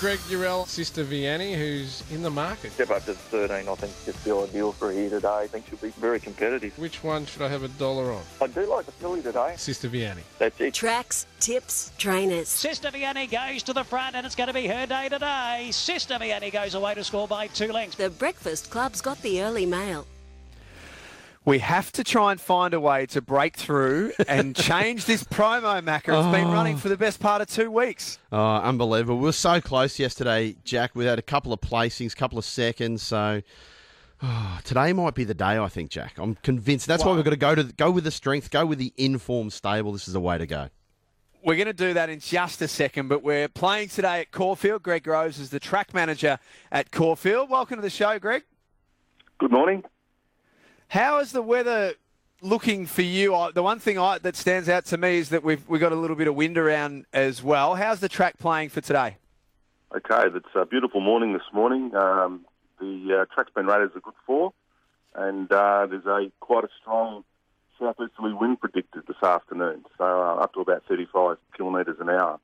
Greg Urell, Sister Vianney, who's in the market. Step up to 13, I think, is the ideal for here today. I think she'll be very competitive. Which one should I have $1 on? I do like the filly today. Sister Vianney. That's it. Tracks, tips, trainers. Sister Vianney goes to the front, and it's going to be her day today. Sister Vianney goes away to score by 2 lengths. The Breakfast Club's got the early mail. We have to try and find a way to break through and change this promo, Macca. It's been running for the best part of 2 weeks. Oh, unbelievable. We were so close yesterday, Jack. We had a couple of placings, couple of seconds. So today might be the day, I think, Jack. I'm convinced. That's why we've got to go with the strength, go with the informed stable. This is the way to go. We're going to do that in just a second, but we're playing today at Caulfield. Greg Groves is the track manager at Caulfield. Welcome to the show, Greg. Good morning. How is the weather looking for you? The one thing that stands out to me is that we've got a little bit of wind around as well. How's the track playing for today? Okay, it's a beautiful morning this morning. The track's been rated as a good 4, and there's quite a strong southeasterly wind predicted this afternoon, so up to about 35 kilometres an hour.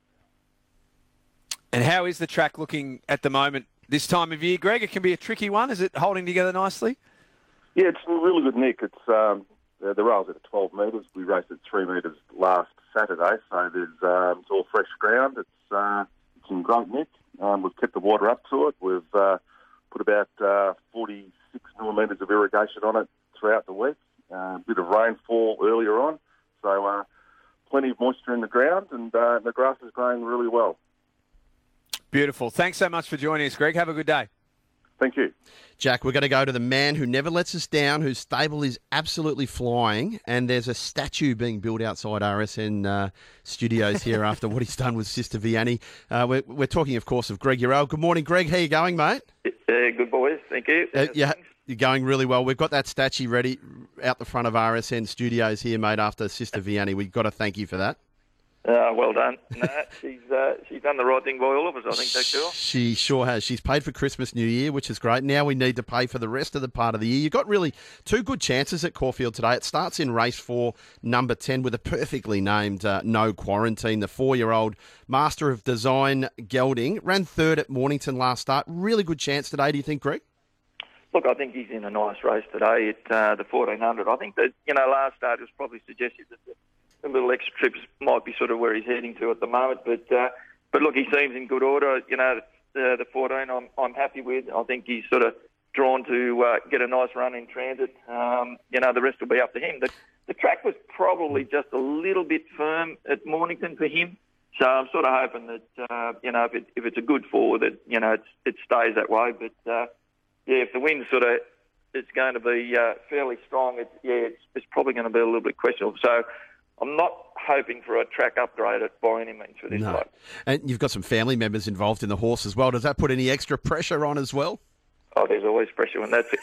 And how is the track looking at the moment this time of year, Greg? It can be a tricky one. Is it holding together nicely? Yeah, it's in really good nick. It's the rail's at 12 metres. We raced at 3 metres last Saturday, so it's all fresh ground. It's in great nick. We've kept the water up to it. We've put about 46 millimetres of irrigation on it throughout the week. A bit of rainfall earlier on, so plenty of moisture in the ground, and the grass is growing really well. Beautiful. Thanks so much for joining us, Greg. Have a good day. Thank you. Jack, we're going to go to the man who never lets us down, whose stable is absolutely flying, and there's a statue being built outside RSN studios here after what he's done with Sister Vianney. We're talking, of course, of Greg Urell. Good morning, Greg. How you going, mate? Good boys. Thank you. You're going really well. We've got that statue ready out the front of RSN studios here, mate, after Sister Vianney. We've got to thank you for that. Well done. No, she's done the right thing by all of us, I think, that girl. She sure has. She's paid for Christmas, New Year, which is great. Now we need to pay for the rest of the part of the year. You've got really 2 good chances at Caulfield today. It starts in race 4, number 10, with a perfectly named No Quarantine. The 4-year-old Master of Design gelding. Ran 3rd at Mornington last start. Really good chance today, do you think, Greg? Look, I think he's in a nice race today at the 1400. I think that, last start was probably suggested that the little extra trips might be sort of where he's heading to at the moment. But look, he seems in good order. The 14 I'm happy with. I think he's sort of drawn to get a nice run in transit. The rest will be up to him. The track was probably just a little bit firm at Mornington for him. So I'm sort of hoping that, if it's a good 4, that, it stays that way. But, if the wind it's going to be fairly strong, it's probably going to be a little bit questionable. So I'm not hoping for a track upgrade by any means for this one. And you've got some family members involved in the horse as well. Does that put any extra pressure on as well? Oh, there's always pressure when that's it.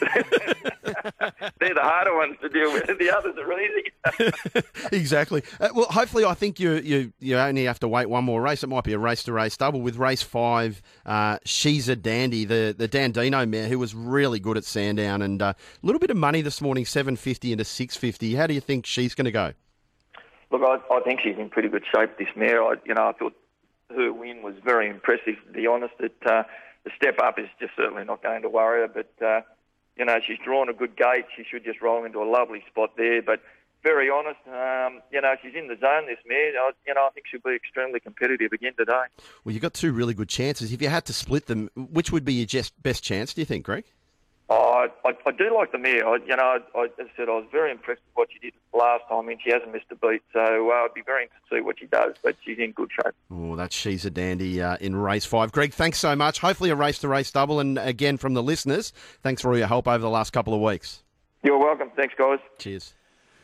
They're the harder ones to deal with. The others are easy. Exactly. Well, hopefully, I think you only have to wait one more race. It might be a race-to-race double with race 5. She's a Dandy, the Dandino mare, who was really good at Sandown, and a little bit of money this morning, $7.50 into $6.50. How do you think she's going to go? Look, I think she's in pretty good shape, this mare. I thought her win was very impressive, to be honest. The step up is just certainly not going to worry her, but, she's drawn a good gate. She should just roll into a lovely spot there. But very honest, she's in the zone, this mare. I think she'll be extremely competitive again today. Well, you've got 2 really good chances. If you had to split them, which would be your best chance, do you think, Greg? I do like the mare. As I said, I was very impressed with what she did last time, and she hasn't missed a beat. So I'd be very interested to see what she does, but she's in good shape. Oh, that's She's a Dandy in race 5. Greg, thanks so much. Hopefully a race-to-race double, and again from the listeners, thanks for all your help over the last couple of weeks. You're welcome. Thanks, guys. Cheers.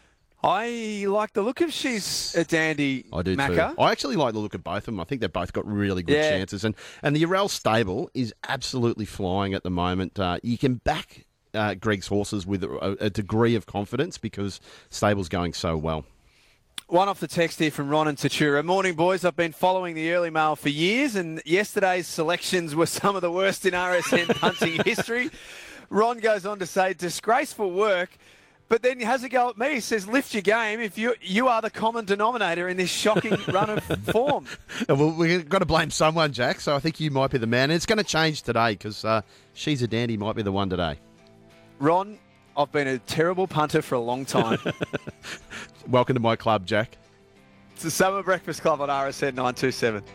I like the look of She's a Dandy, I do Macca. too. I actually like the look of both of them. I think they've both got really good chances. And the Urell stable is absolutely flying at the moment. You can back Greg's horses with a degree of confidence because stable's going so well. One off the text here from Ron and Tatura. Morning, boys. I've been following the early mail for years, and yesterday's selections were some of the worst in RSN punting history. Ron goes on to say, disgraceful work. But then he has a go at me. He says, lift your game if you are the common denominator in this shocking run of form. Well, we've got to blame someone, Jack, so I think you might be the man. And it's going to change today because She's a Dandy might be the one today. Ron, I've been a terrible punter for a long time. Welcome to my club, Jack. It's the Summer Breakfast Club on RSN 927.